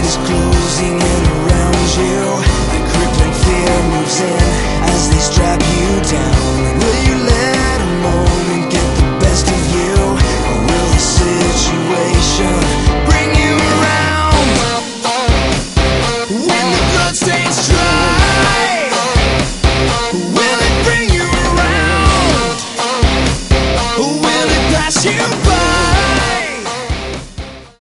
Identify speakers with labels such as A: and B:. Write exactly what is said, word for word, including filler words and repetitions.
A: is closing in around you. The crippling fear moves in.